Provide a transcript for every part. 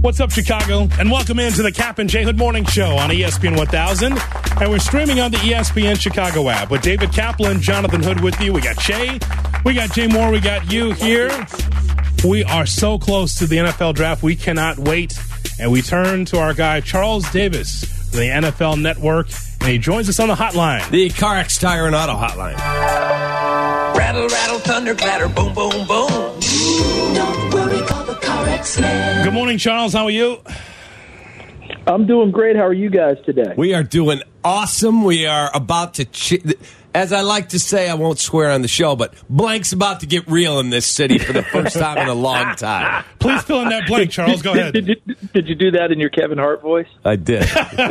What's up, Chicago? And welcome into the Cap and J Hood Morning Show on ESPN 1000. And we're streaming on the ESPN Chicago app with David Kaplan, Jonathan Hood with you. We got Shay, we got Jay Moore, we got you here. We are so close to the NFL draft. We cannot wait. And we turn to our guy, Charles Davis, from the NFL Network. And he joins us on the hotline. The CarX Tire and Auto Hotline. Rattle, rattle, thunder, clatter, boom, boom, boom. Don't worry, call the CarX man. Good morning, Charles. How are you? I'm doing great. How are you guys today? We are doing awesome. We are about to, as I like to say, I won't swear on the show, but blank's about to get real in this city for the first time in a long time. Please fill in that blank, Charles. Go ahead. Did you do that in your Kevin Hart voice? I did.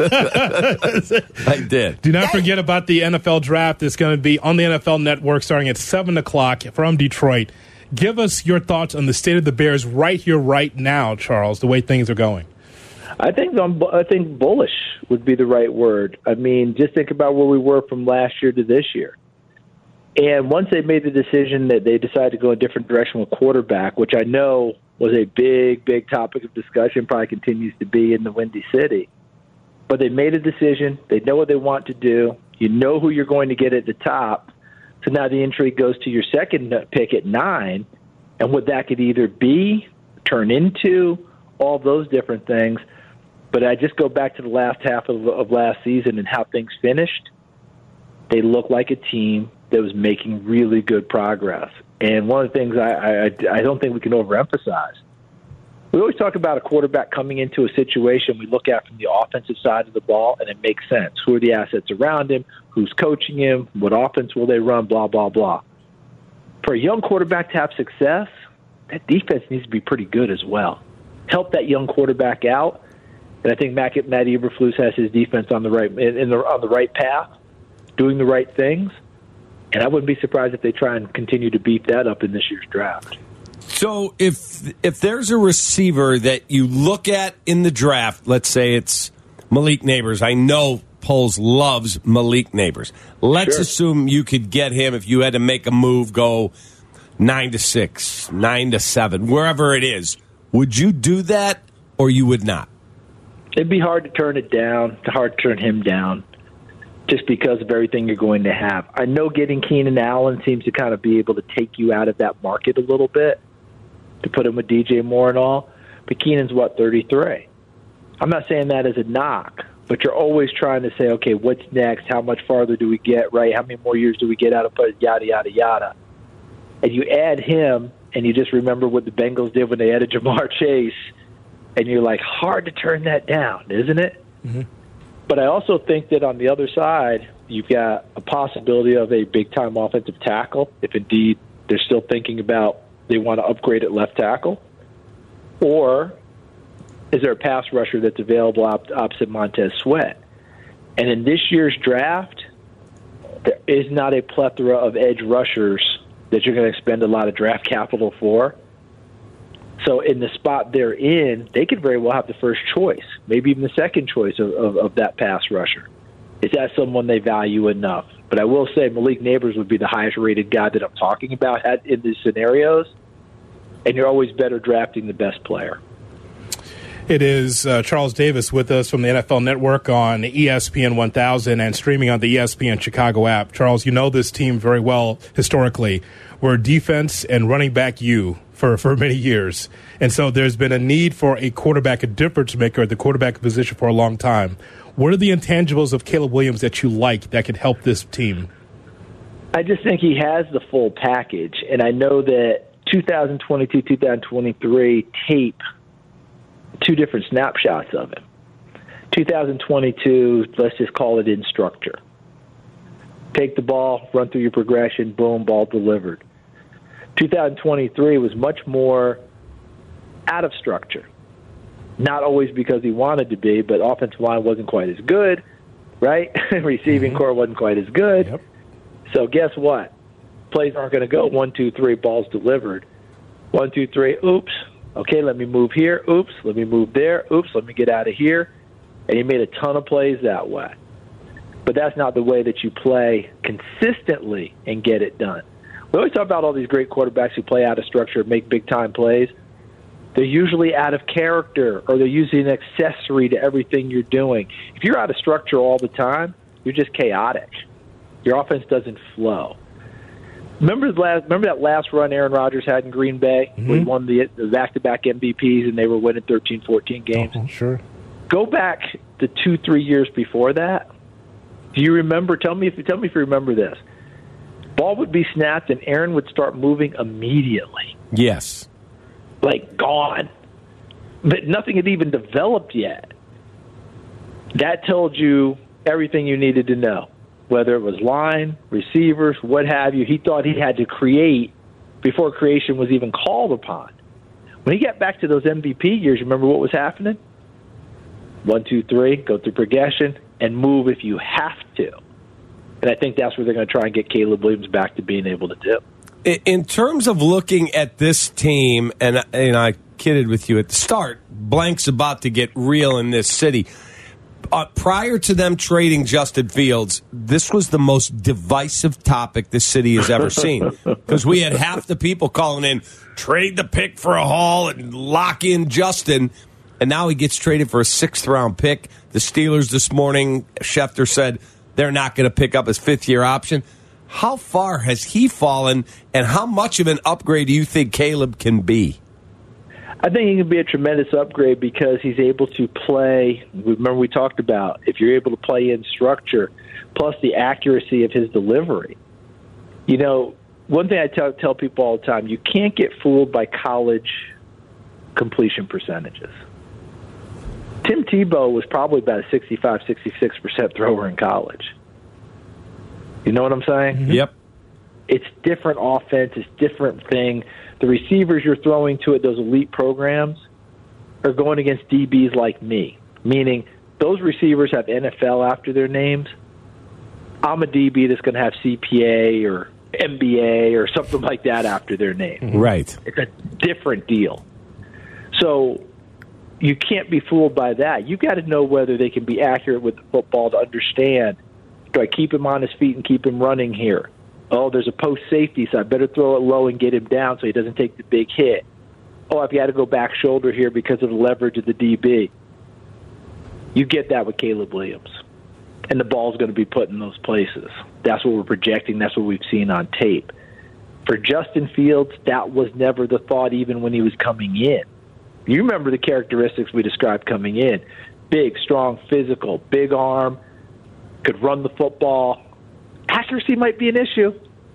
I did. Do not forget about the NFL draft. It's going to be on the NFL Network starting at 7 o'clock from Detroit. Give us your thoughts on the state of the Bears right here, right now, Charles, the way things are going. I think bullish would be the right word. I mean, just think about where we were from last year to this year. And once they made the decision that they decided to go a different direction with quarterback, which I know was a big, big topic of discussion, probably continues to be in the Windy City. But they made a decision. They know what they want to do. You know who you're going to get at the top. So now the intrigue goes to your second pick at 9, and what that could either be, turn into, all those different things. But I just go back to the last half of last season and how things finished. They look like a team that was making really good progress. And one of the things I don't think we can overemphasize, we always talk about a quarterback coming into a situation we look at from the offensive side of the ball, and it makes sense. Who are the assets around him? Who's coaching him? What offense will they run? Blah, blah, blah. For a young quarterback to have success, that defense needs to be pretty good as well. Help that young quarterback out. And I think Matt Eberflus has his defense on the right on the right path, doing the right things. And I wouldn't be surprised if they try and continue to beef that up in this year's draft. So if there's a receiver that you look at in the draft, let's say it's Malik Nabers. I know Poles loves Malik Nabers. Let's assume you could get him if you had to make a move, go 9-6, 9-7, wherever it is. Would you do that or you would not? It'd be hard to turn it down. It's hard to turn him down just because of everything you're going to have. I know getting Keenan Allen seems to kind of be able to take you out of that market a little bit, to put him with DJ Moore and all. But Keenan's, 33? I'm not saying that as a knock, but you're always trying to say, okay, what's next? How much farther do we get, right? How many more years do we get out of it? Yada, yada, yada. And you add him, and you just remember what the Bengals did when they added Jamar Chase, and you're like, hard to turn that down, isn't it? Mm-hmm. But I also think that on the other side, you've got a possibility of a big-time offensive tackle, if indeed they're still thinking about they want to upgrade at left tackle. Or is there a pass rusher that's available opposite Montez Sweat? And in this year's draft, there is not a plethora of edge rushers that you're going to expend a lot of draft capital for. So in the spot they're in, they could very well have the first choice, maybe even the second choice of that pass rusher. Is that someone they value enough? But I will say Malik Nabers would be the highest-rated guy that I'm talking about in these scenarios, and you're always better drafting the best player. It is Charles Davis with us from the NFL Network on ESPN 1000 and streaming on the ESPN Chicago app. Charles, you know this team very well historically. We're defense and running back for many years. And so there's been a need for a quarterback, a difference maker at the quarterback position for a long time. What are the intangibles of Caleb Williams that you like that could help this team? I just think he has the full package. And I know that 2022, 2023 tape, two different snapshots of him. 2022, let's just call it in structure. Take the ball, run through your progression, boom, ball delivered. 2023 was much more out of structure. Not always because he wanted to be, but offensive line wasn't quite as good, right? Receiving core wasn't quite as good. Yep. So guess what? Plays aren't going to go 1, 2, 3, balls delivered. 1, 2, 3, oops. Okay, let me move here. Oops, let me move there. Oops, let me get out of here. And he made a ton of plays that way. But that's not the way that you play consistently and get it done. We always talk about all these great quarterbacks who play out of structure and make big-time plays. They're usually out of character, or they're usually an accessory to everything you're doing. If you're out of structure all the time, you're just chaotic. Your offense doesn't flow. Remember that last run Aaron Rodgers had in Green Bay? Mm-hmm. Where he won the back-to-back MVPs, and they were winning 13, 14 games? Oh, sure. Go back to 2-3 years before that. Do you remember? Tell me if you remember this. Ball would be snapped, and Aaron would start moving immediately. Yes. Like gone. But nothing had even developed yet. That told you everything you needed to know, whether it was line, receivers, what have you. He thought he had to create before creation was even called upon. When he got back to those MVP years, remember what was happening? 1, 2, 3, go through progression, and move if you have to. And I think that's where they're going to try and get Caleb Williams back to being able to do. In terms of looking at this team, and I kidded with you at the start, blank's about to get real in this city. Prior to them trading Justin Fields, this was the most divisive topic this city has ever seen. Because we had half the people calling in, trade the pick for a haul and lock in Justin. And now he gets traded for a 6th-round pick. The Steelers this morning, Schefter said they're not going to pick up his 5th-year option. How far has he fallen, and how much of an upgrade do you think Caleb can be? I think he can be a tremendous upgrade because he's able to play. Remember we talked about if you're able to play in structure, plus the accuracy of his delivery. You know, one thing I tell people all the time, you can't get fooled by college completion percentages. Tim Tebow was probably about a 65, 66% thrower in college. You know what I'm saying? Mm-hmm. Yep. It's different offense. It's different thing. The receivers you're throwing to it, those elite programs, are going against DBs like me, meaning those receivers have NFL after their names. I'm a DB that's going to have CPA or MBA or something like that after their name. Right. It's a different deal. So you can't be fooled by that. You've got to know whether they can be accurate with the football to understand, do I keep him on his feet and keep him running here? Oh, there's a post safety, so I better throw it low and get him down so he doesn't take the big hit. Oh, I've got to go back shoulder here because of the leverage of the DB. You get that with Caleb Williams. And the ball's going to be put in those places. That's what we're projecting. That's what we've seen on tape. For Justin Fields, that was never the thought even when he was coming in. You remember the characteristics we described coming in. Big, strong, physical, big arm, could run the football. Accuracy might be an issue.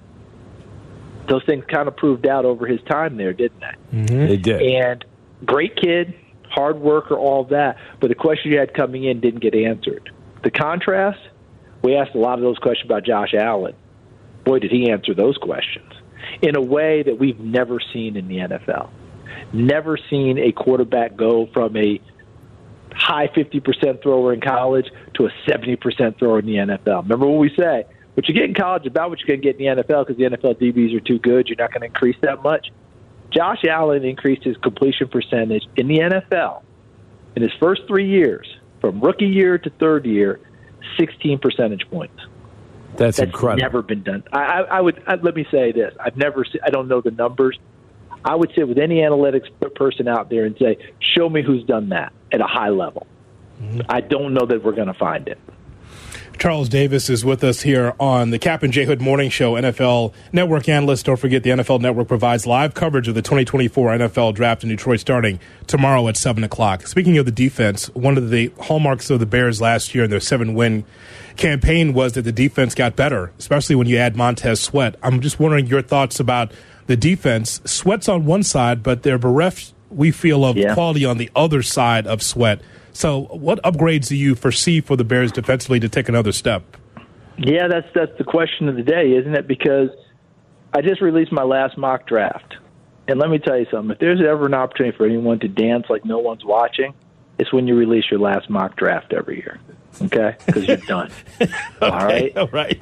Those things kind of proved out over his time there, didn't they? Mm-hmm. They did. And great kid, hard worker, all of that. But the question you had coming in didn't get answered. The contrast, we asked a lot of those questions about Josh Allen. Boy, did he answer those questions in a way that we've never seen in the NFL. Never seen a quarterback go from a high 50% thrower in college to a 70% thrower in the NFL. Remember what we say? What you get in college is about what you're going to get in the NFL because the NFL DBs are too good. You're not going to increase that much. Josh Allen increased his completion percentage in the NFL in his first 3 years, from rookie year to third year, 16 percentage points. That's incredible. Never been done. Let me say this. I don't know the numbers. I would sit with any analytics person out there and say, show me who's done that at a high level. Mm-hmm. I don't know that we're going to find it. Charles Davis is with us here on the Cap and J Hood Morning Show, NFL Network analyst. Don't forget the NFL Network provides live coverage of the 2024 NFL Draft in Detroit starting tomorrow at 7 o'clock. Speaking of the defense, one of the hallmarks of the Bears last year in their 7-win campaign was that the defense got better, especially when you add Montez Sweat. I'm just wondering your thoughts about the defense. Sweat's on one side, but they're bereft, we feel, of quality on the other side of Sweat. So what upgrades do you foresee for the Bears defensively to take another step? Yeah, that's the question of the day, isn't it? Because I just released my last mock draft. And let me tell you something. If there's ever an opportunity for anyone to dance like no one's watching, it's when you release your last mock draft every year, okay? Because you're done. All right? All right.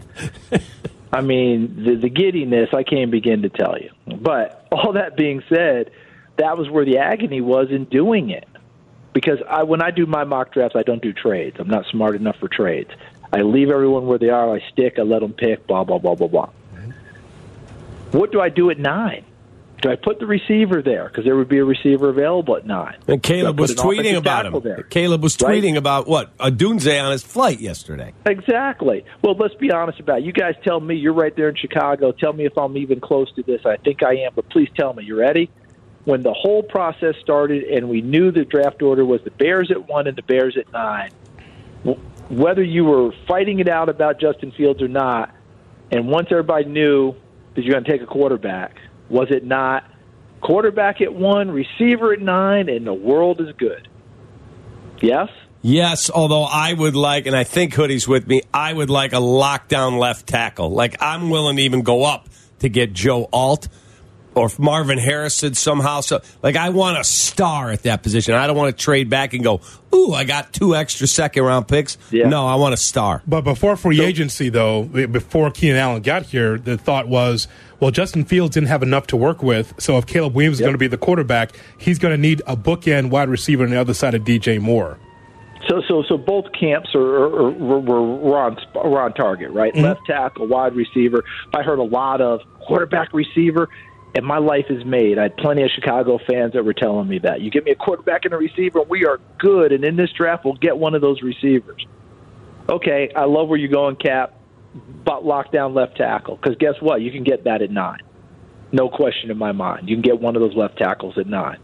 I mean, the giddiness, I can't begin to tell you. But all that being said, that was where the agony was in doing it. Because when I do my mock drafts, I don't do trades. I'm not smart enough for trades. I leave everyone where they are. I stick. I let them pick, blah, blah, blah, blah, blah. Mm-hmm. What do I do at 9? Do I put the receiver there? Because there would be a receiver available at 9. And Caleb was tweeting about him. There? Caleb was tweeting about what? Odunze on his flight yesterday. Exactly. Well, let's be honest about it. You guys tell me. You're right there in Chicago. Tell me if I'm even close to this. I think I am, but please tell me. You ready? When the whole process started and we knew the draft order was the Bears at 1 and the Bears at 9, whether you were fighting it out about Justin Fields or not, and once everybody knew that you're going to take a quarterback, was it not quarterback at 1, receiver at 9, and the world is good? Yes? Yes, although I would like, and I think Hoodie's with me, I would like a lockdown left tackle. Like, I'm willing to even go up to get Joe Alt or if Marvin Harrison somehow. So, like, I want a star at that position. I don't want to trade back and go, ooh, I got 2 extra second-round picks. Yeah. No, I want a star. But before free agency, though, before Keenan Allen got here, the thought was, well, Justin Fields didn't have enough to work with, so if Caleb Williams is going to be the quarterback, he's going to need a bookend wide receiver on the other side of DJ Moore. So both camps were on target, right? Mm-hmm. Left tackle, wide receiver. I heard a lot of quarterback, receiver, and my life is made. I had plenty of Chicago fans that were telling me that. You give me a quarterback and a receiver, and we are good, and in this draft, we'll get one of those receivers. Okay, I love where you're going, Cap, but lockdown left tackle, because guess what? You can get that at 9. No question in my mind. You can get one of those left tackles at 9.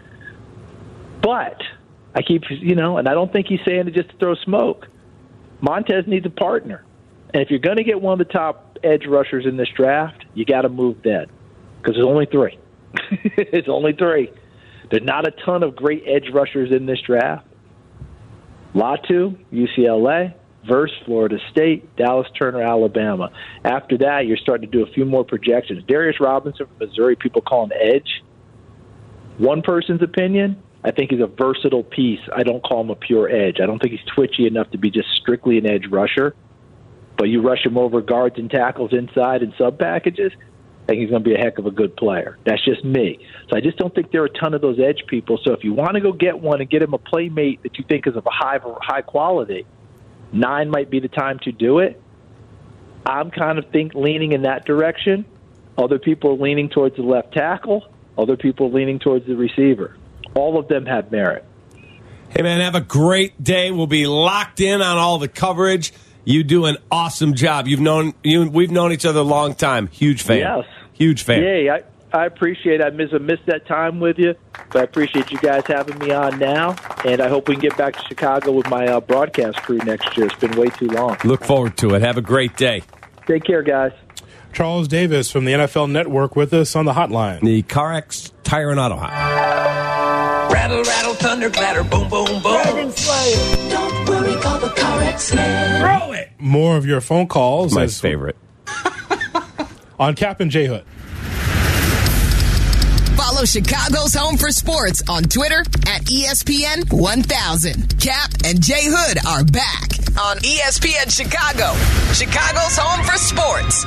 But I keep, and I don't think he's saying it just to throw smoke. Montez needs a partner. And if you're going to get one of the top edge rushers in this draft, you got to move then. Because there's only 3. It's only 3. There's not a ton of great edge rushers in this draft. Latu, UCLA, Verse, Florida State, Dallas Turner, Alabama. After that, you're starting to do a few more projections. Darius Robinson from Missouri, people call him edge. One person's opinion, I think he's a versatile piece. I don't call him a pure edge. I don't think he's twitchy enough to be just strictly an edge rusher. But you rush him over guards and tackles inside and sub packages, I think he's going to be a heck of a good player. That's just me. So I just don't think there are a ton of those edge people. So if you want to go get one and get him a playmate that you think is of a high quality, 9 might be the time to do it. I'm kind of leaning in that direction. Other people are leaning towards the left tackle. Other people are leaning towards the receiver. All of them have merit. Hey, man, have a great day. We'll be locked in on all the coverage. You do an awesome job. We've known each other a long time. Huge fan. Yes. Huge fan. Yeah, I appreciate it. I missed that time with you, but I appreciate you guys having me on now, and I hope we can get back to Chicago with my broadcast crew next year. It's been way too long. Look forward to it. Have a great day. Take care, guys. Charles Davis from the NFL Network with us on the hotline. The CarX Tire and Auto Hotline. Rattle, rattle, thunder, clatter, boom, boom, boom. Don't worry, call the CarX man. Throw it. More of your phone calls. My favorite. On Cap and J Hood. Follow Chicago's Home for Sports on Twitter at ESPN 1000. Cap and J Hood are back on ESPN Chicago, Chicago's Home for Sports.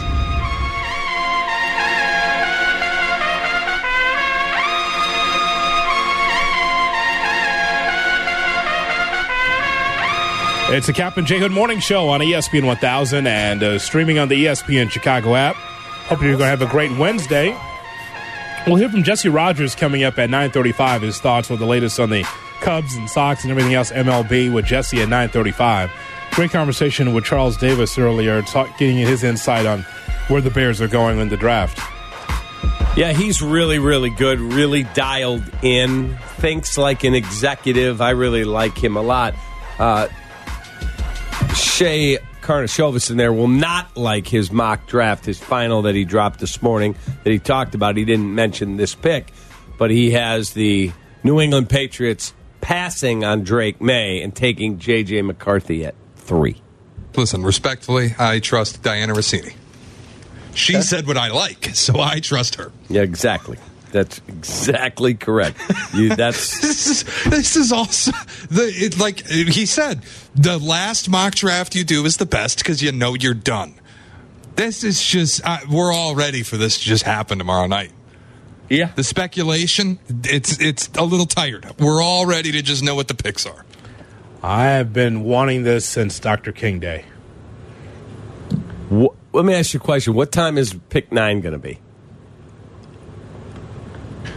It's the Cap and J Hood Morning Show on ESPN 1000 and streaming on the ESPN Chicago app. Hope you're going to have a great Wednesday. We'll hear from Jesse Rogers coming up at 9:35. His thoughts with the latest on the Cubs and Sox and everything else MLB with Jesse at 9:35. Great conversation with Charles Davis earlier, getting his insight on where the Bears are going in the draft. Yeah, he's really, really good, really dialed in, thinks like an executive. I really like him a lot. Shea Karnashovas in there will not like his mock draft, his final that he dropped this morning that he talked about. He didn't mention this pick, but he has the New England Patriots passing on Drake May and taking J.J. McCarthy at 3. Listen, respectfully, I trust Diana Rossini. She said what I like, so I trust her. Yeah, exactly. That's exactly correct. This is also like he said. The last mock draft you do is the best because you know you're done. This is just we're all ready for this to just happen tomorrow night. Yeah, the speculation it's a little tired. We're all ready to just know what the picks are. I have been wanting this since Dr. King Day. Let me ask you a question. What time is pick 9 going to be?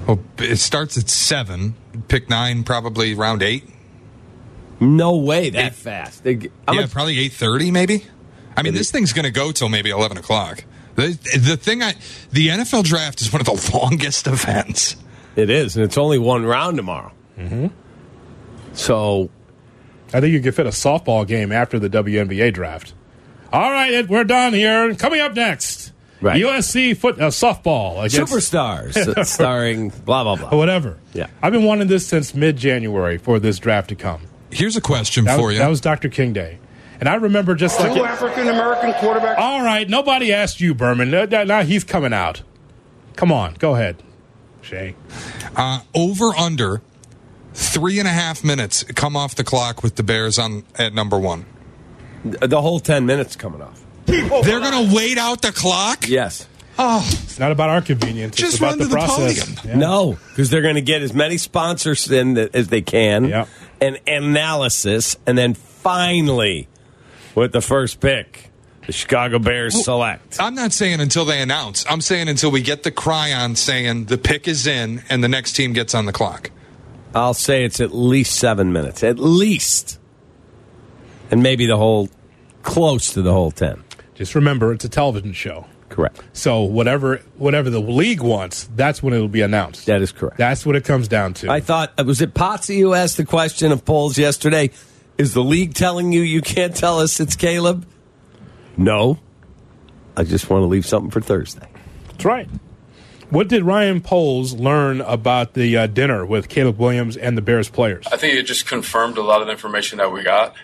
Well, it starts at 7. Pick 9 probably around 8. No way that fast. Probably 8:30 maybe. I mean, this thing's going to go till maybe 11 o'clock. The NFL draft is one of the longest events. It is, and it's only one round tomorrow. Mm-hmm. So, I think you could fit a softball game after the WNBA draft. All right, Ed, we're done here. Coming up next, right. USC softball against Superstars, starring blah blah blah. Whatever. Yeah, I've been wanting this since mid-January for this draft to come. Here's a question for you. That was Dr. King Day. And I remember just like... 2 African-American quarterbacks. All right, nobody asked you, Berman. Now he's coming out. Come on, go ahead, Shay. Over, under, 3.5 minutes come off the clock with the Bears at number 1. The whole 10 minutes coming off. They're going to wait out the clock? Yes. Oh, it's not about our convenience. Just it's about run to the process. podium. Yeah. No, because they're going to get as many sponsors in as they can, and analysis, and then finally, with the first pick, the Chicago Bears select. I'm not saying until they announce. I'm saying until we get the cryon saying the pick is in and the next team gets on the clock. I'll say it's at least 7 minutes, at least, and maybe close to the whole 10. Just remember, it's a television show. Correct. So whatever the league wants, that's when it will be announced. That is correct. That's what it comes down to. I thought, was it Potsy who asked the question of polls yesterday? Is the league telling you can't tell us it's Caleb? No. I just want to leave something for Thursday. That's right. What did Ryan Poles learn about the dinner with Caleb Williams and the Bears players? I think it just confirmed a lot of the information that we got.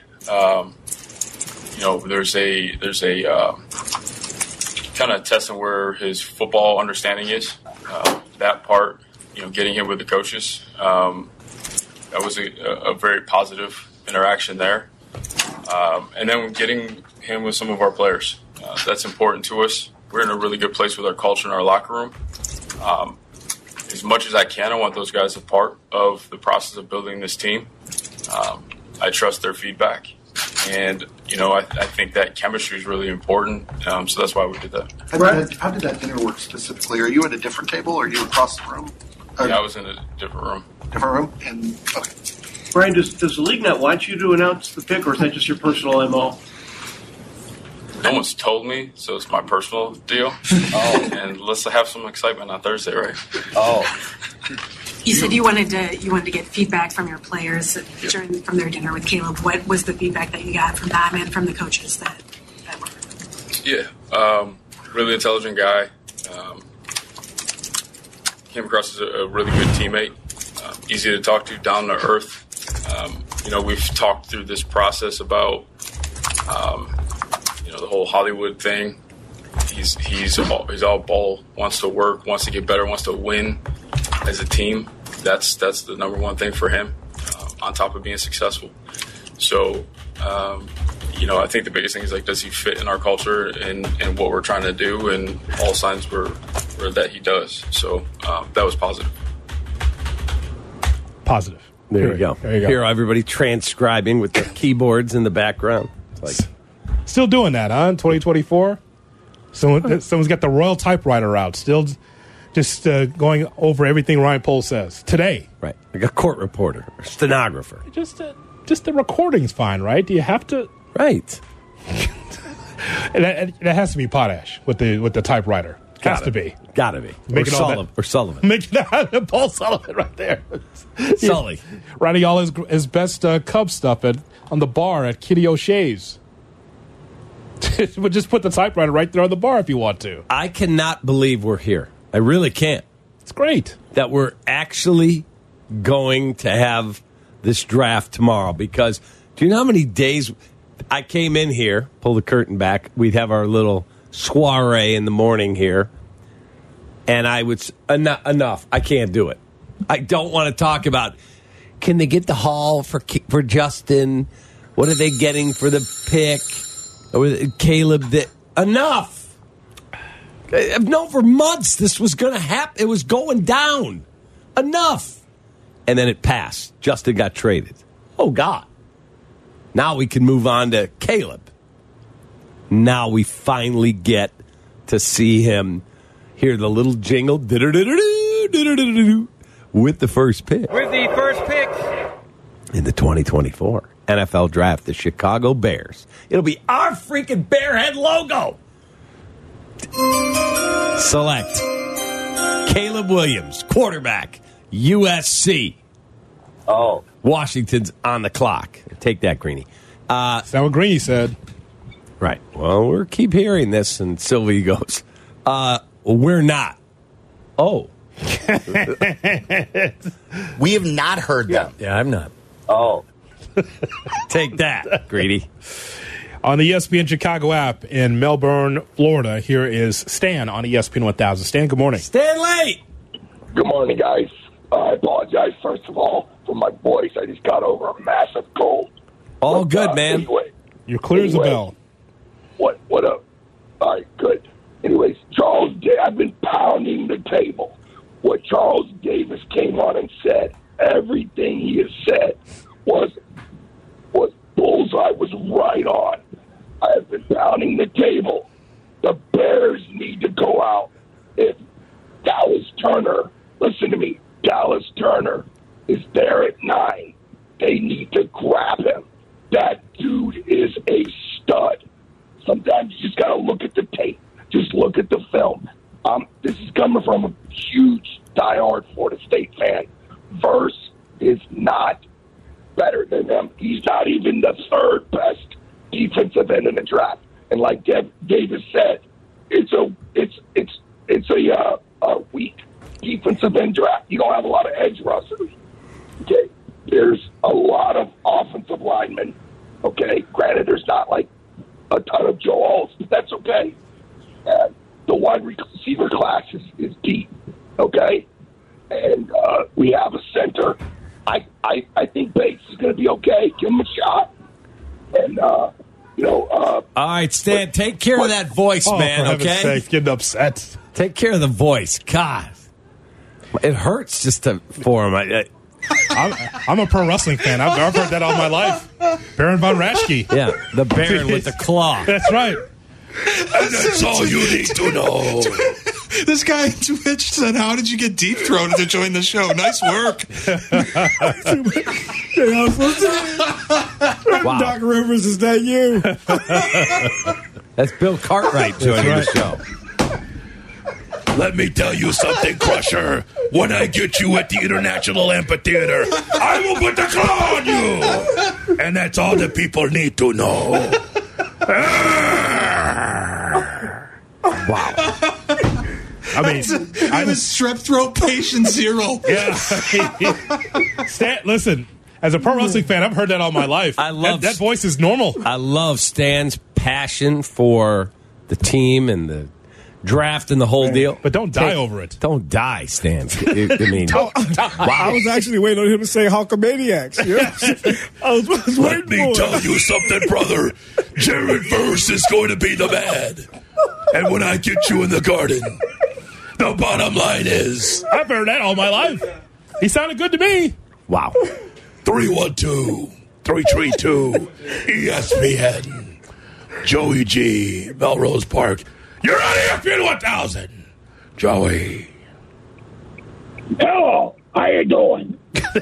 There's a kind of testing where his football understanding is. That part, getting him with the coaches, that was a very positive interaction there. And then getting him with some of our players. That's important to us. We're in a really good place with our culture in our locker room. As much as I can, I want those guys a part of the process of building this team. I trust their feedback. And, I think that chemistry is really important. So that's why we did that. How did that dinner work specifically? Are you at a different table or are you across the room? Yeah, I was in a different room. Different room? And okay. Brian, does the league not want you to announce the pick, or is that just your personal MO? No one's told me, so it's my personal deal. And let's have some excitement on Thursday, right? You said you wanted to get feedback from your players from their dinner with Caleb. What was the feedback that you got from them and from the coaches that were? Yeah, really intelligent guy. Came across as a really good teammate. Easy to talk to, down to earth. We've talked through this process about the whole Hollywood thing. He's all ball, wants to work, wants to get better, wants to win as a team. That's the number one thing for him, on top of being successful. So, I think the biggest thing is, does he fit in our culture and what we're trying to do? And all signs were that he does. So that was positive. Positive. There you go. Here, everybody transcribing with the keyboards in the background. It's still doing that, huh? In 2024? Someone's got the royal typewriter out. Still just going over everything Ryan Poles says. Today. Right. Like a court reporter or stenographer. Just the recording's fine, right? Do you have to... Right. It has to be Potash with the typewriter. Has to be. Gotta be. Or Sullivan. Making that Paul Sullivan right there. Sully. Writing all his best Cub stuff on the bar at Kitty O'Shea's. But just put the typewriter right there on the bar if you want to. I cannot believe we're here. I really can't. It's great. That we're actually going to have this draft tomorrow, because do you know how many days I came in here, pull the curtain back, we'd have our little soiree in the morning here, and I would, enough, I can't do it. I don't want to talk about, can they get the haul for Justin? What are they getting for the pick? Or Caleb, enough. I've known for months this was going to happen. It was going down. Enough. And then it passed. Justin got traded. Oh, God. Now we can move on to Caleb. Now we finally get to see him hear the little jingle. with the first pick. With the first pick In the 2024 NFL Draft, the Chicago Bears. It'll be our freaking Bearhead logo. Select Caleb Williams, quarterback, USC. Oh. Washington's on the clock. Take that, Greeny. Is that what Greeny said? Right. Well, we'll keep hearing this, and Sylvie goes, we're not. Oh. We have not heard them. Yeah, I'm not. Oh. Take that, Greedy. On the ESPN Chicago app in Melbourne, Florida, here is Stan on ESPN 1000. Stan, good morning. Stanley! Good morning, guys. I apologize, first of all, for my voice. I just got over a massive cold. All good, man. Anyway, You're clear as a bell. What up? All right, good. Anyways, I've been pounding the table. What Charles Davis came on and said, everything he has said was bullseye, was right on. I have been pounding the table. The Bears need to go out. If Dallas Turner, listen to me, Dallas Turner is there at 9. They need to grab him. That dude is a stud. Sometimes you just got to look at the tape. Just look at the film. This is coming from a huge, diehard Florida State fan. Verse is not better than them. He's not even the third best defensive end in the draft. And like Davis said, it's a weak defensive end draft. You don't have a lot of edge rushers. Okay, there's a lot of offensive linemen. Okay, granted, there's not like a ton of Joe Alls, but that's okay. And the wide receiver class is deep. Okay, and we have a center. I think Bates is going to be okay. Give him a shot. And all right, Stan, take care of that voice, man. For Okay, heaven's sake, getting upset. take care of the voice. God, it hurts just for him. I'm a pro wrestling fan. I've heard that all my life. Baron von Raschke. Yeah, the Baron with the claw. That's right. And that's all you need to know. This guy on Twitch said, "How did you get deep throated to join the show? Nice work." Wow. Doc Rivers, is that you? That's Bill Cartwright joining the show. Let me tell you something, Crusher. When I get you at the International Amphitheater, I will put the claw on you. And that's all the people need to know. Wow. I mean, I was strep throat patient 0. Yeah. Stan, listen, as a pro wrestling fan, I've heard that all my life. I love that voice is normal. I love Stan's passion for the team and the draft and the whole deal. But don't die over it. Don't die, Stan. I mean, Don't die. I was actually waiting on him to say Hulkamaniacs. Yeah. I was waiting Let me for tell it. you something, brother. Jared Verse is going to be the man. And when I get you in the garden, the bottom line is... I've heard that all my life. He sounded good to me. wow. 312-332 ESPN. Joey G, Melrose Park. You're on ESPN 1000. Joey. Hello. How you doing?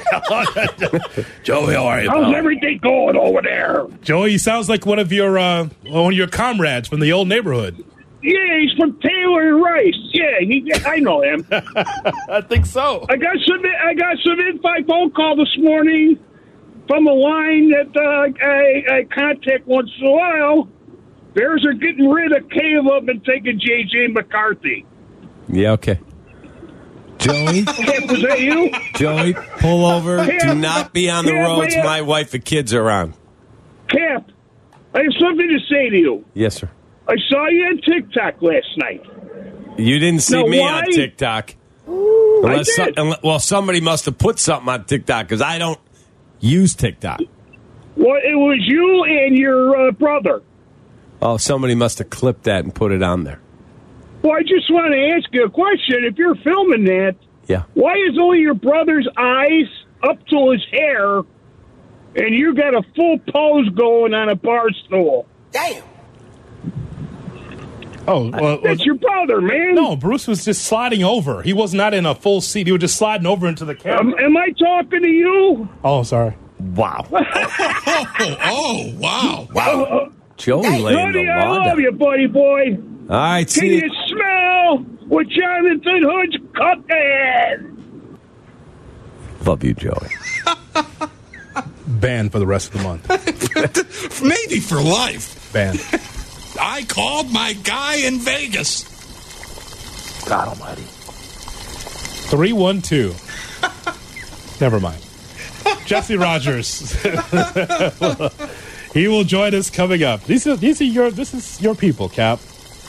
Joey, how are you? How's everything going over there? Joey, he sounds like one of your comrades from the old neighborhood. Yeah, he's from Taylor and Rice. Yeah, I know him. I think so. I got some inside phone call this morning from a line that I contact once in a while. Bears are getting rid of Caleb and taking J.J. McCarthy. Yeah, okay. Joey? Cap, was that you? Joey, pull over. Cap, Do not be on the Cap, roads. man. My wife and kids are on. Cap, I have something to say to you. Yes, sir. I saw you on TikTok last night. You didn't see Now, me why? on TikTok. I did. Well, somebody must have put something on TikTok because I don't use TikTok. Well, it was you and your brother. Oh, somebody must have clipped that and put it on there. Well, I just want to ask you a question. If you're filming that, Yeah. why is only your brother's eyes up to his hair and you got a full pose going on a bar stool? Damn. Oh, well, That's your brother, man. No, Bruce was just sliding over. He was not in a full seat. He was just sliding over into the camera. Am I talking to you? Oh, sorry. Wow. Oh, wow. Wow. Joey laying the Honey, I law love down. you, buddy boy. All right, Can see you smell what Jonathan Hood's cooking? Love you, Joey. Banned for the rest of the month. Maybe for life. Banned. I called my guy in Vegas. God almighty. 312. Never mind. Jesse Rogers. He will join us coming up. This is your people, Cap.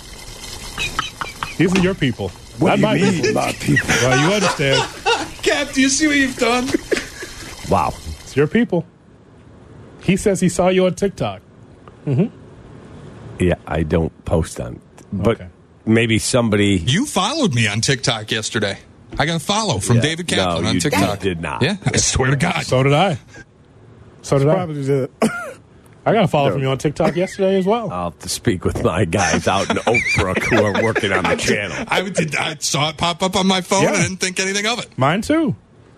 These are your people. What do you my mean, people. my people? Well, you understand. Cap, do you see what you've done? Wow. It's your people. He says he saw you on TikTok. Mm-hmm. Yeah, I don't post on, but Okay. maybe somebody. You followed me on TikTok yesterday. I got a follow from Yeah. David Kaplan No, on you TikTok. did not. Yeah, I swear to God. So did I. Probably did. I got a follow from you on TikTok yesterday as well. I'll have to speak with my guys out in Oak Brook who are working on the channel. I saw it pop up on my phone Yeah. and I didn't think anything of it. Mine too.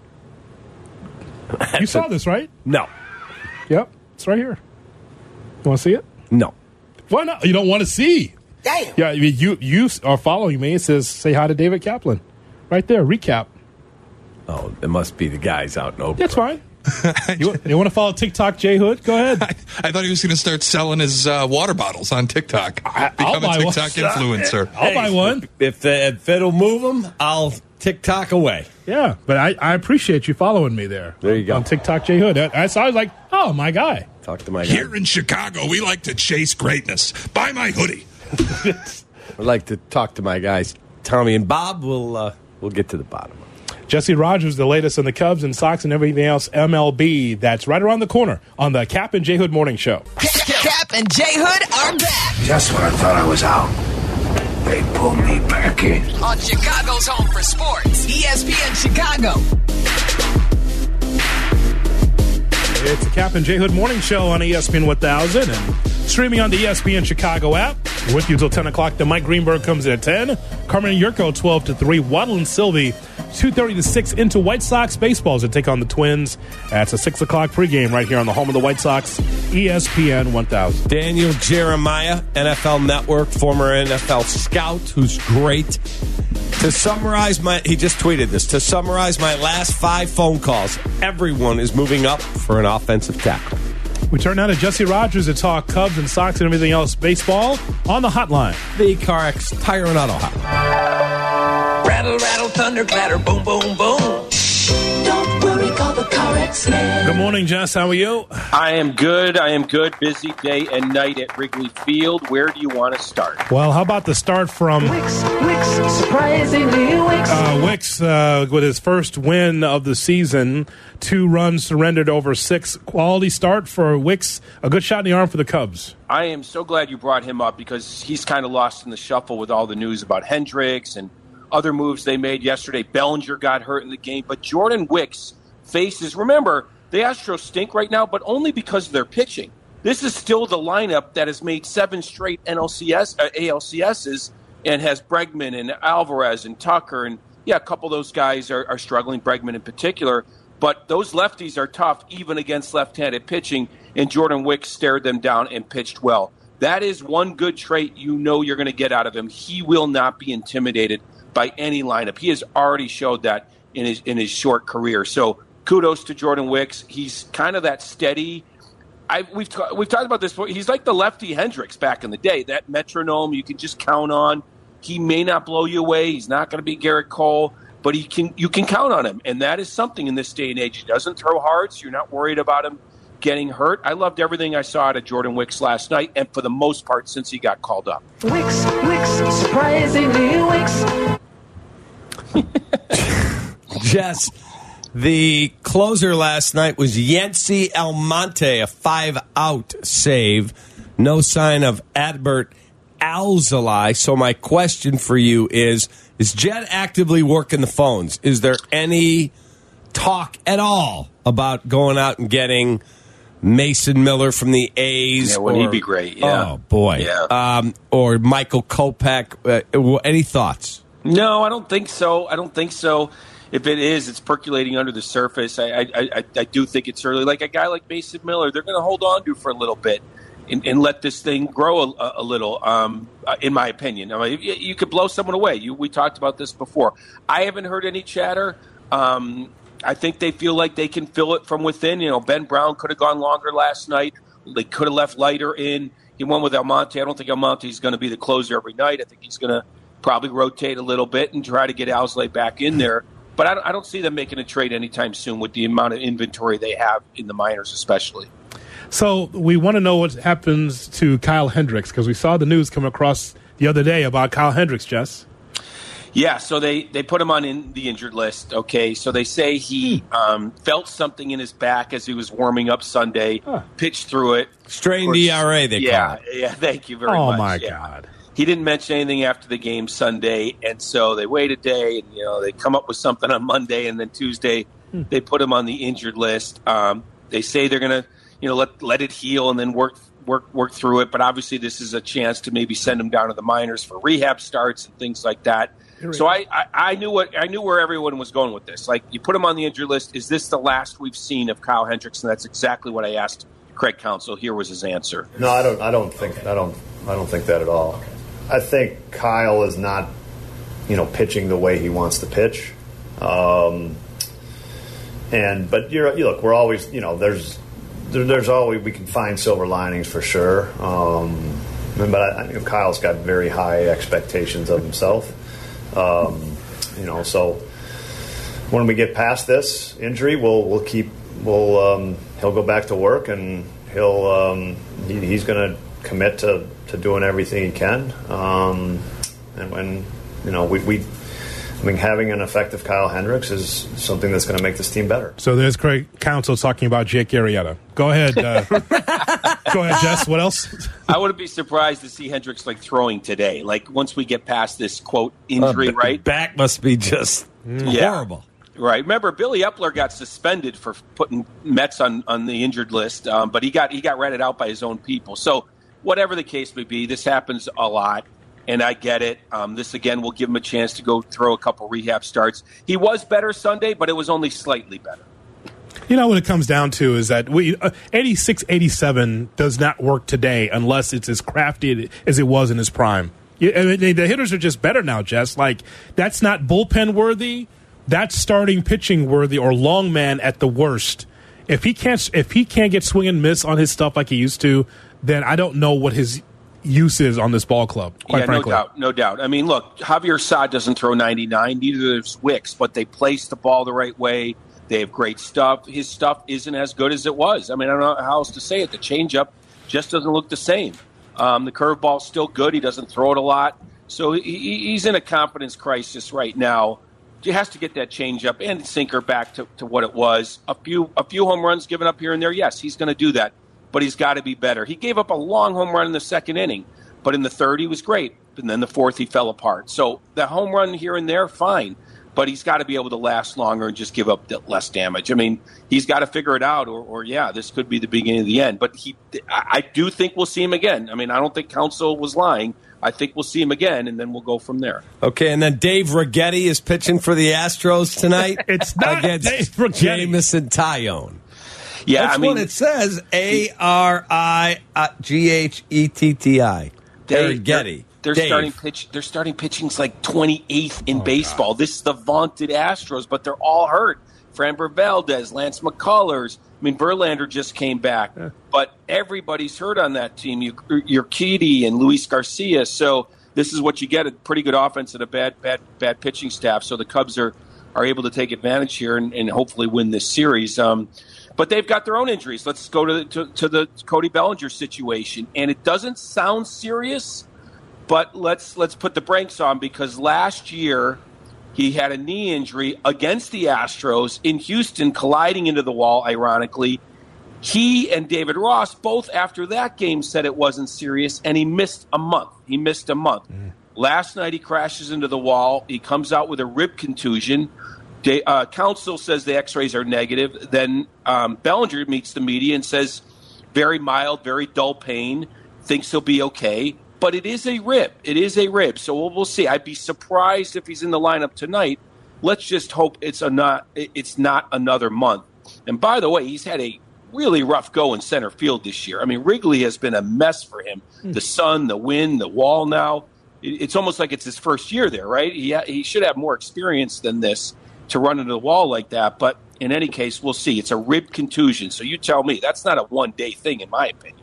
You saw this, right? No. Yep. It's right here. You want to see it? No. Why not? You don't want to see. Damn. Yeah, I mean, you are following me. It says, say hi to David Kaplan. Right there, recap. Oh, it must be the guys out in Oak That's Brook. fine. You want to follow TikTok J Hood? Go ahead. I thought he was going to start selling his water bottles on TikTok. I'll Become a buy one. TikTok influencer. I'll buy one. If it'll move them, I'll TikTok away. Yeah, but I appreciate you following me there. There you go. On TikTok J Hood. I was like, oh, my guy. Talk to my guy. Here in Chicago, we like to chase greatness. Buy my hoodie. I'd like to talk to my guys, Tommy and Bob. We'll get to the bottom. Jesse Rogers, the latest on the Cubs and Sox and everything else MLB. That's right around the corner on the Cap and J Hood Morning Show. Cap and J Hood are back Just when I thought I was out, they pulled me back in. on Chicago's Home for Sports, ESPN Chicago. It's the Cap and J Hood Morning Show on ESPN 1000 and streaming on the ESPN Chicago app. We're with you until 10 o'clock. Then Mike Greenberg comes in at 10. Carmen and Yurko, 12 to 3. Waddle and Sylvie, 2:30 to 6 into White Sox baseball as they take on the Twins. That's a 6 o'clock pregame right here on the home of the White Sox, ESPN 1000. Daniel Jeremiah, NFL Network, former NFL scout, who's great. To summarize he just tweeted this. To summarize my last 5 phone calls, everyone is moving up for an offensive tackle. We turn now to Jesse Rogers to talk Cubs and Sox and everything else baseball on the hotline. The CarX Tire and Auto Hotline. Rattle, rattle, thunder, clatter, boom, boom, boom. Don't worry, call the CarX man. Good morning, Jess. How are you? I am good. Busy day and night at Wrigley Field. Where do you want to start? Well, how about the start from Wicks, surprisingly Wicks. Wicks with his first win of the season, 2 runs surrendered over 6. Quality start for Wicks. A good shot in the arm for the Cubs. I am so glad you brought him up because he's kind of lost in the shuffle with all the news about Hendricks and other moves they made yesterday. Bellinger got hurt in the game, but Jordan Wicks faces, remember, the Astros stink right now, but only because of their pitching. This is still the lineup that has made 7 straight ALCSs and has Bregman and Alvarez and Tucker. And, yeah, a couple of those guys are struggling, Bregman in particular. But those lefties are tough even against left-handed pitching, and Jordan Wicks stared them down and pitched well. That is one good trait you know you're going to get out of him. He will not be intimidated by any lineup. He has already showed that in his short career. So kudos to Jordan Wicks. He's kind of that steady. We've talked about this before. He's like the lefty Hendricks back in the day. That metronome you can just count on. He may not blow you away. He's not going to be Garrett Cole, but you can count on him, and that is something in this day and age. He doesn't throw hard, so you're not worried about him getting hurt. I loved everything I saw out of Jordan Wicks last night, and for the most part since he got called up. Wicks, surprisingly Wicks. Jess, the closer last night was Yency Almonte, a 5-out save. No sign of Adbert Alzolay. So my question for you is Jed actively working the phones? Is there any talk at all about going out and getting Mason Miller from the A's. Yeah, wouldn't he be great? Yeah. Oh, boy. Yeah. Or Michael Kopech. Any thoughts? No, I don't think so. If it is, it's percolating under the surface. I do think it's early. Like a guy like Mason Miller, they're going to hold on to for a little bit and let this thing grow a little, in my opinion. I mean, you could blow someone away. We talked about this before. I haven't heard any chatter. I think they feel like they can fill it from within. Ben Brown could have gone longer last night. They could have left Leiter in. He went with Almonte. I don't think Almonte's going to be the closer every night. I think he's going to probably rotate a little bit and try to get Owsley back in there. But I don't see them making a trade anytime soon with the amount of inventory they have in the minors especially. So we want to know what happens to Kyle Hendricks because we saw the news come across the other day about Kyle Hendricks, Jess. Yeah, so they put him on the injured list, okay? So they say he felt something in his back as he was warming up Sunday, pitched through it. Strained ERA, they call it. Yeah, thank you very much. Oh, my God. He didn't mention anything after the game Sunday, and so they wait a day, and they come up with something on Monday, and then Tuesday they put him on the injured list. They say they're going to let it heal and then work through it, but obviously this is a chance to maybe send him down to the minors for rehab starts and things like that. So I knew where everyone was going with this. Like, you put him on the injury list. Is this the last we've seen of Kyle Hendricks? And that's exactly what I asked Craig Counsell. Here was his answer. No, I don't think that at all. I think Kyle is not, pitching the way he wants to pitch. But look, we're always, there's always, we can find silver linings for sure. But Kyle's got very high expectations of himself. So when we get past this injury, he'll go back to work and he's going to commit to doing everything he can. And when having an effective Kyle Hendricks is something that's going to make this team better. So there's Craig Counsell talking about Jake Arrieta. Go ahead. Go ahead, Jess. What else? I wouldn't be surprised to see Hendricks throwing today. Once we get past this quote injury, right? Back must be just horrible. Right. Remember, Billy Epler got suspended for putting Mets on the injured list, but he got ratted out by his own people. So whatever the case may be, this happens a lot. And I get it. This, again, will give him a chance to go throw a couple rehab starts. He was better Sunday, but it was only slightly better. What it comes down to is that 86, 87 does not work today unless it's as crafty as it was in his prime. The hitters are just better now, Jess. That's not bullpen worthy. That's starting pitching worthy or long man at the worst. If he can't get swing and miss on his stuff like he used to, then I don't know what his use is on this ball club, quite frankly. No doubt. I mean, look, Javier Saad doesn't throw 99, neither does Wicks, but they place the ball the right way. They have great stuff. His stuff isn't as good as it was. I mean, I don't know how else to say it. The changeup just doesn't look the same. The curveball's still good. He doesn't throw it a lot. So he's in a confidence crisis right now. He has to get that changeup and sinker back to what it was. A few home runs given up here and there, yes, he's going to do that. But he's got to be better. He gave up a long home run in the second inning, but in the third he was great. And then the fourth he fell apart. So the home run here and there, fine. But he's got to be able to last longer and just give up less damage. I mean, he's got to figure it out, or this could be the beginning of the end. But I do think we'll see him again. I mean, I don't think Counsell was lying. I think we'll see him again, and then we'll go from there. Okay, and then Dave Righetti is pitching for the Astros tonight. It's not against Dave Righetti. Jamison Tyone. Yeah, that's what it says. Arigetti. Righetti. They're starting pitching's 28th in baseball. This is the vaunted Astros, but they're all hurt. Framber Valdez, Lance McCullers. I mean, Verlander just came back, but everybody's hurt on that team. Urquidy and Luis Garcia. So this is what you get: a pretty good offense and a bad pitching staff. So the Cubs are able to take advantage here and hopefully win this series. But they've got their own injuries. Let's go to the Cody Bellinger situation, and it doesn't sound serious. But let's put the brakes on, because last year he had a knee injury against the Astros in Houston, colliding into the wall, ironically. He and David Ross both after that game said it wasn't serious, and he missed a month. Last night he crashes into the wall. He comes out with a rib contusion. Counsell says the x-rays are negative. Then Bellinger meets the media and says very mild, very dull pain. Thinks he'll be okay. But it is a rib. It is a rib. So we'll see. I'd be surprised if he's in the lineup tonight. Let's just hope it's not another month. And by the way, he's had a really rough go in center field this year. I mean, Wrigley has been a mess for him. The sun, the wind, the wall now. It's almost like it's his first year there, right? He should have more experience than this to run into the wall like that. But in any case, we'll see. It's a rib contusion. So you tell me. That's not a one-day thing, in my opinion.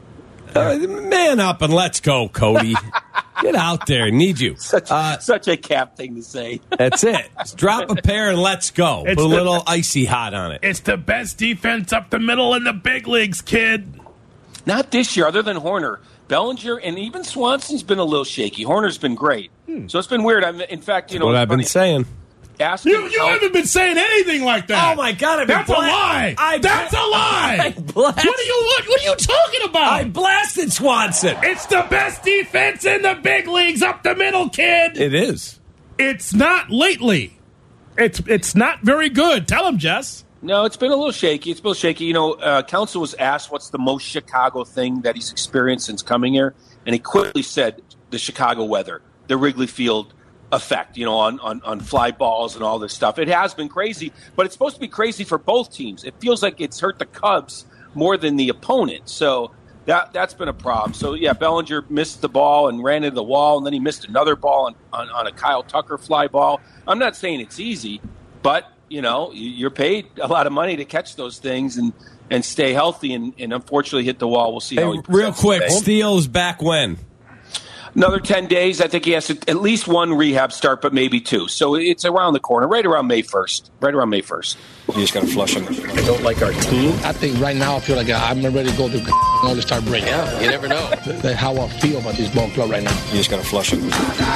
Man up and let's go, Cody. Get out there. Need you. Such a Cap thing to say. That's it. Just drop a pair and let's go. Put a little icy hot on it. It's the best defense up the middle in the big leagues, kid. Not this year, other than Horner. Bellinger and even Swanson's been a little shaky. Horner's been great. So it's been weird. In fact, what I've been saying. You haven't been saying anything like that. Oh my God! That's a lie. That's a lie. What are you talking about? I blasted Swanson. It's the best defense in the big leagues up the middle, kid. It is. It's not lately. It's not very good. Tell him, Jess. No, it's been a little shaky. It's a little shaky. Counsell was asked what's the most Chicago thing that he's experienced since coming here, and he quickly said the Chicago weather, the Wrigley Field effect, on fly balls and all this stuff. It has been crazy, but it's supposed to be crazy for both teams. It feels like it's hurt the Cubs more than the opponent. So that's been a problem. So, yeah, Bellinger missed the ball and ran into the wall, and then he missed another ball on a Kyle Tucker fly ball. I'm not saying it's easy, but, you're paid a lot of money to catch those things and stay healthy and unfortunately hit the wall. We'll see how he real quick, Steele's back when? Another 10 days. I think he has to at least one rehab start, but maybe two. So it's around the corner, right around May 1st. Right around May 1st. You just got to flush him. I don't like our team. I think right now I feel like I'm ready to go through all to start breaking. Yeah, you never know. That's how I feel about this ball club right now. You just got to flush him. You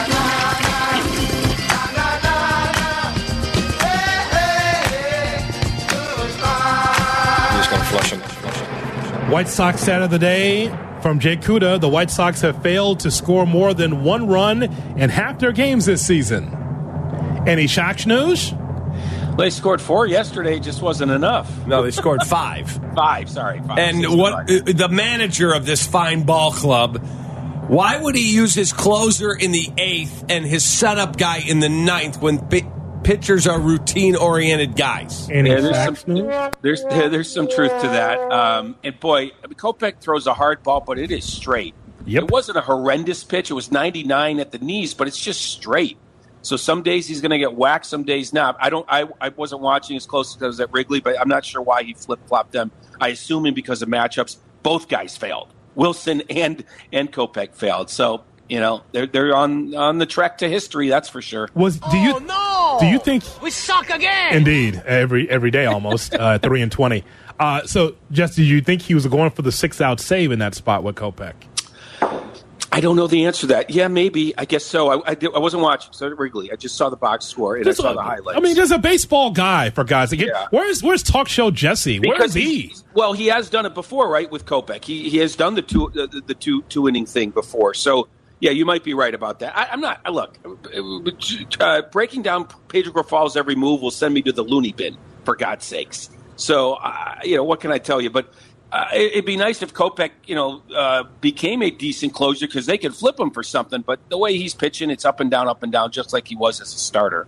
just got to flush him. White Sox stat of the day. From Jay Kuda, the White Sox have failed to score more than one run in half their games this season. Any Sox news? They scored 4 yesterday, just wasn't enough. No, they scored 5. 5, sorry. 5, and 6, what 5. The manager of this fine ball club, why would he use his closer in the 8th and his setup guy in the 9th when pitchers are routine-oriented guys? There's some truth to that. And boy, Kopech throws a hard ball, but it is straight. Yep. It wasn't a horrendous pitch. It was 99 at the knees, but it's just straight. So some days he's going to get whacked, some days not. I wasn't watching as close as I was at Wrigley, but I'm not sure why he flip-flopped them. I assume him because of matchups. Both guys failed. Wilson and Kopech failed. So, they're on the trek to history, that's for sure. Do you think we suck again? Indeed, every day almost 3-20. So, Jess, did you think he was going for the 6-out save in that spot with Kopech? I don't know the answer to that. Yeah, maybe. I guess so. I wasn't watching so Wrigley. I just saw the box score and I saw the highlights. I mean, there's a baseball guy, for God's sake. Yeah. Where's Talk Show Jesse? Where is he? Well, he has done it before, right? With Kopech, he has done the two inning thing before. So yeah, you might be right about that. I'm not. Look, breaking down Pedro Grifal's every move will send me to the loony bin, for God's sakes. So what can I tell you? But it'd be nice if Kopech, became a decent closer because they could flip him for something. But the way he's pitching, it's up and down, just like he was as a starter.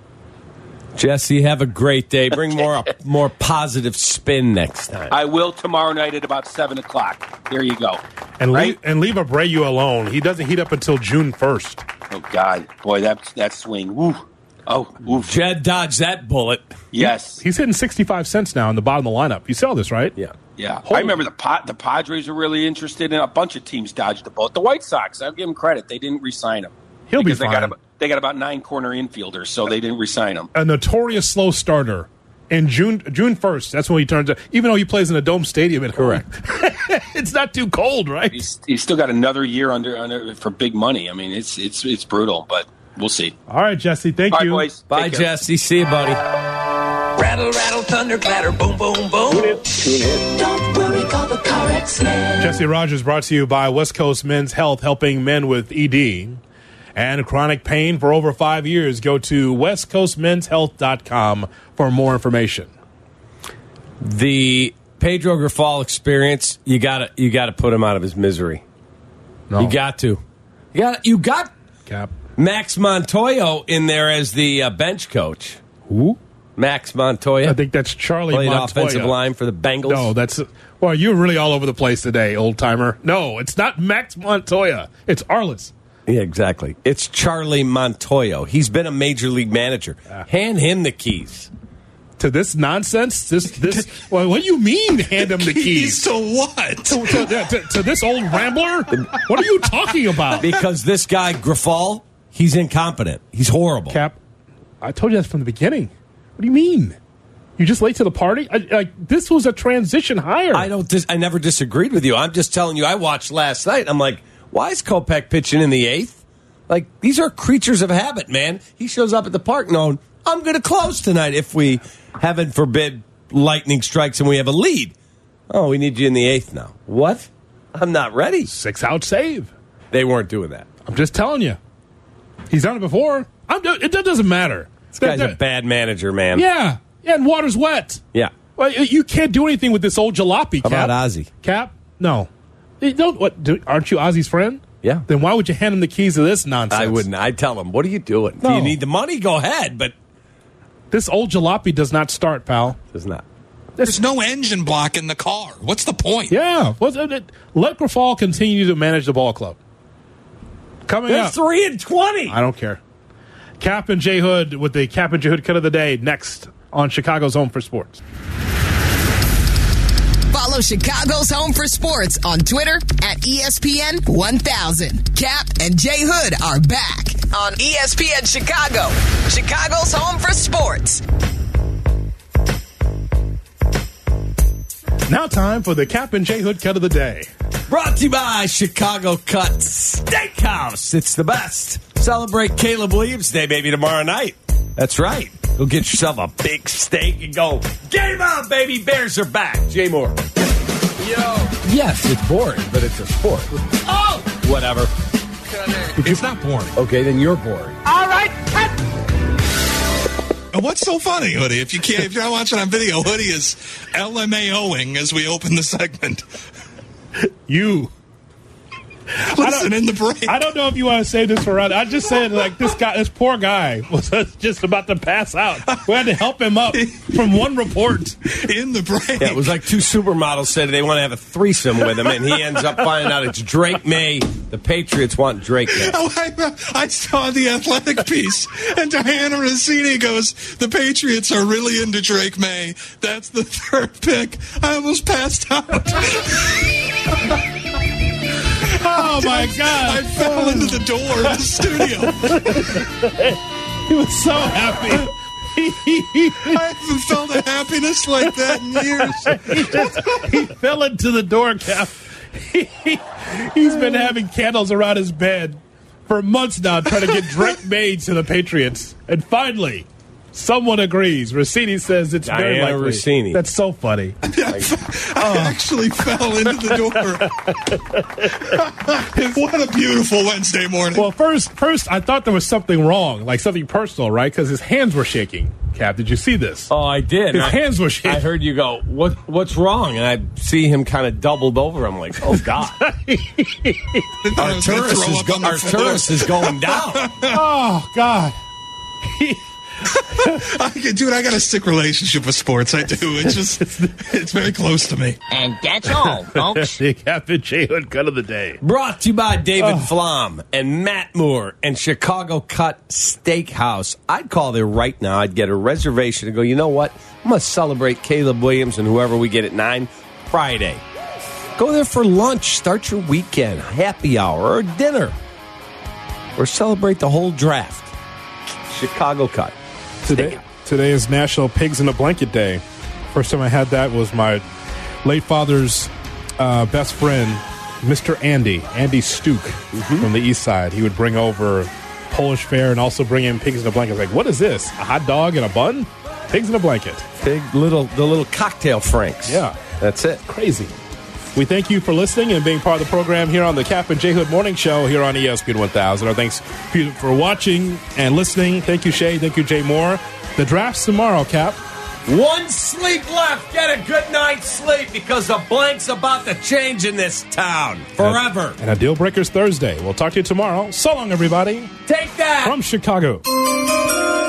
Jesse, have a great day. Bring more positive spin next time. I will tomorrow night at about 7:00. There you go. And leave Abreu alone. He doesn't heat up until June 1st. Oh God, boy, that swing. Woo. Oh, oof. Jed dodged that bullet. Yes, he's hitting 65 cents now in the bottom of the lineup. You saw this, right? Yeah. I remember the Padres were really interested in. A bunch of teams dodged the bullet. The White Sox, I'll give them credit. They didn't re-sign him. He'll be fine. They got about 9 corner infielders, so they didn't re-sign him. A notorious slow starter. In June 1st, that's when he turns up. Even though he plays in a dome stadium, correct. It's not too cold, right? He's still got another year under for big money. I mean, it's brutal, but we'll see. All right, Jesse. Thank you. Boys. Bye, Jesse. See you, buddy. Rattle, rattle, thunder, clatter, boom, boom, boom. Don't worry, call the car explain. Jesse Rogers brought to you by West Coast Men's Health, helping men with ED and chronic pain for over 5 years. Go to westcoastmenshealth.com for more information. The Pedro Grifol experience, you gotta put him out of his misery. No. You got to. You got Cap. Max Montoya in there as the bench coach. Who? Max Montoya. I think that's Charlie Played Montoya. offensive line for the Bengals. No, that's... Well, you're really all over the place today, old-timer. No, it's not Max Montoya. It's Arliss. Yeah, exactly. It's Charlie Montoya. He's been a major league manager. Hand him the keys. To this nonsense? This. Well, what do you mean, hand him the keys? To what? To this old rambler? What are you talking about? Because this guy, Grifol, he's incompetent. He's horrible. Cap, I told you that from the beginning. What do you mean? You just late to the party? This was a transition hire. I never disagreed with you. I'm just telling you, I watched last night. I'm like, why is Kopech pitching in the 8th? Like, these are creatures of habit, man. He shows up at the park knowing, I'm going to close tonight if we, heaven forbid, lightning strikes and we have a lead. Oh, we need you in the 8th now. What? I'm not ready. 6-out save. They weren't doing that. I'm just telling you. He's done it before. It doesn't matter. This guy's a bad manager, man. Yeah, and water's wet. Yeah. Well, you can't do anything with this old jalopy, Cap. How about Ozzie? Cap? No. Aren't you Ozzie's friend? Yeah. Then why would you hand him the keys to this nonsense? I wouldn't. I'd tell him, what are you doing? No. Do you need the money? Go ahead, but... This old jalopy does not start, pal. Does not. There's no engine block in the car. What's the point? Yeah. Let Grifol continue to manage the ball club. Coming up. 3-20. I don't care. Cap and J. Hood with the Cap and J. Hood cut of the day next on Chicago's Home for Sports. Follow Chicago's Home for Sports on Twitter at ESPN 1000. Cap and J. Hood are back on ESPN Chicago, Chicago's Home for Sports. Now time for the Cap and J. Hood cut of the day. Brought to you by Chicago Cut Steakhouse. It's the best. Celebrate Caleb Williams Day, baby, tomorrow night. That's right. Go get yourself a big steak and go, game on, baby. Bears are back. Jay Moore. Yo. Yes, it's boring, but it's a sport. Oh! Whatever. It's not boring. Okay, then you're boring. All right, cut. What's so funny, Hoodie? If you're not watching on video, Hoodie is LMAOing as we open the segment. You. Listen in the break. I don't know if you want to say this for I just said, like, this poor guy was just about to pass out. We had to help him up from one report. In the break. Yeah, it was like two supermodels said they want to have a threesome with him, and he ends up finding out it's Drake May. The Patriots want Drake May. Oh, I saw the Athletic piece, and Diana Rossini goes, the Patriots are really into Drake May. That's the third pick. I almost passed out. Oh, my God. I fell into the door of the studio. He was so happy. I haven't felt a happiness like that in years. He fell into the door, Cap. He's been having candles around his bed for months now trying to get Drake May to the Patriots. And finally, someone agrees. Rossini says it's very Diana likely. Rossini. That's so funny. I actually fell into the door. What a beautiful Wednesday morning. Well, first, I thought there was something wrong, like something personal, right? Because his hands were shaking. Cap, did you see this? Oh, I did. His hands were shaking. I heard you go, what's wrong? And I see him kind of doubled over. I'm like, oh, God. Arturus is going down. Oh, God. Dude, I got a sick relationship with sports. I do. It's very close to me. And that's all, folks. The Captain J. Hood cut of the day. Brought to you by David Flom and Matt Moore and Chicago Cut Steakhouse. I'd call there right now. I'd get a reservation and go, you know what? I'm going to celebrate Caleb Williams and whoever we get at 9 Friday. Go there for lunch. Start your weekend, happy hour, or dinner. Or celebrate the whole draft. Chicago Cut. Today is National Pigs in a Blanket Day. First time I had that was my late father's best friend, Mr. Andy Stuke from the East Side. He would bring over Polish fare and also bring in pigs in a blanket. I was like, what is this? A hot dog and a bun? Pigs in a blanket. The little cocktail Franks. Yeah. That's it. Crazy. We thank you for listening and being part of the program here on the Cap and J. Hood Morning Show here on ESPN 1000. Our thanks for watching and listening. Thank you, Shay. Thank you, Jay Moore. The draft's tomorrow, Cap. One sleep left. Get a good night's sleep because the blank's about to change in this town forever. And a Deal Breakers Thursday. We'll talk to you tomorrow. So long, everybody. Take that. From Chicago.